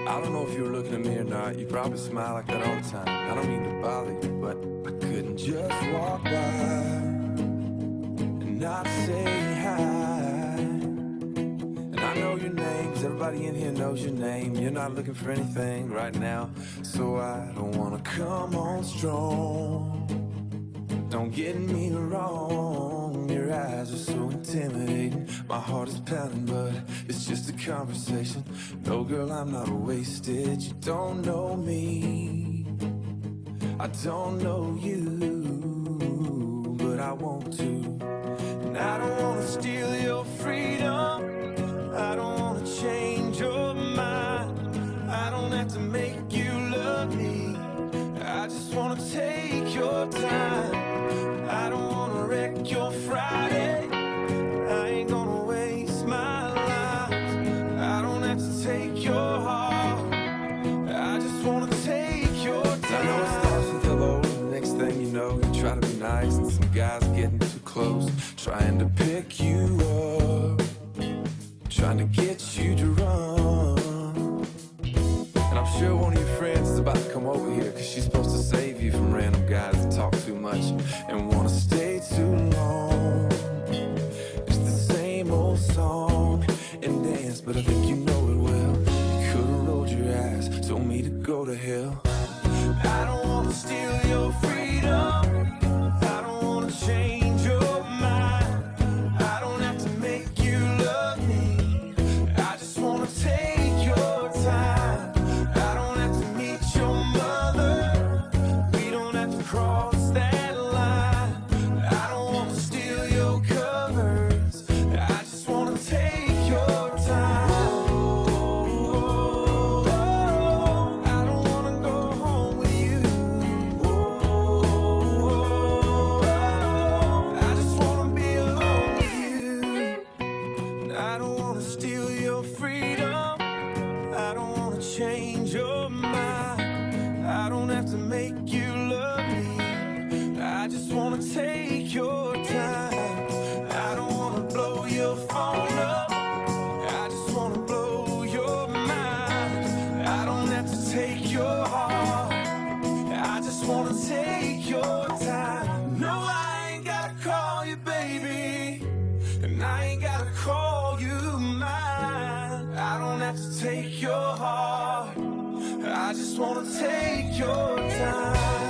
I don't know if you were looking at me or not. You probably smile like that all the time. I don't mean to bother you, but I couldn't just walk by and not say hi. And I know your name, 'cause everybody in here knows your name. You're not looking for anything right now, so I don't wanna come on strong. Don't get me wrong, your eyes are so intimidating. My heart is pounding, but it's just a conversation. No, girl, I'm not wasted. You don't know me, I don't know you, but I want to. And I don't wanna steal your freedom, I don't wanna change your mind. I don't have to make you love me, I just wanna take your time. I don't wanna wreck your Friday, I ain't gonna waste my life. I don't have to take your heart, I just wanna take your time. I know it starts with hello, the next thing you know, you try to be nice, and some guys getting too close, trying to pick you up, trying to get you to run. And I'm sure one of your friends is about to come over here, 'cause she's supposed to save you from random guys that talk too much and wanna stay too long. It's the same old song and dance, but I think you know it well. You could've rolled your eyes, told me to go to hell. I don't wanna steal your freedom, I don't wanna change your mind. I don't have to make you love me, I just wanna take your time. I don't have to meet your mother, we don't have to cross that line. I don't wanna steal your covers, I just wanna take your time. I don't wanna go home with you, I just wanna be alone with you. And I don't wanna steal your freedom, I don't wanna change your mind. I don't have to make you love me, I just wanna take your time. I don't wanna blow your phone up, I just wanna blow your mind. I don't have to take your heart, I just wanna take your time. No, I ain't gotta call you baby, and I ain't gotta call you mine. I don't have to take your heart, I just wanna take your time.